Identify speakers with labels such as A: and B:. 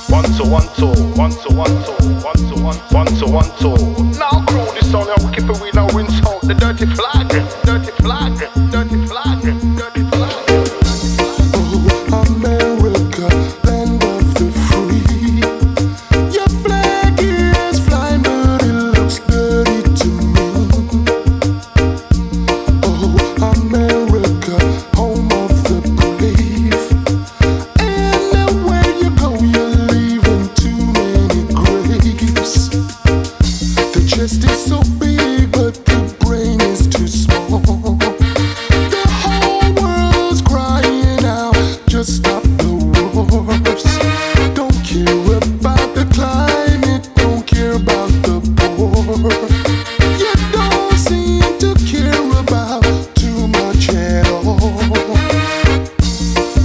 A: One two one two, one two one two, one two one two one two. Now crew this song, we keep it, we now rinse out the dirty flag, dirty flag, dirty flag.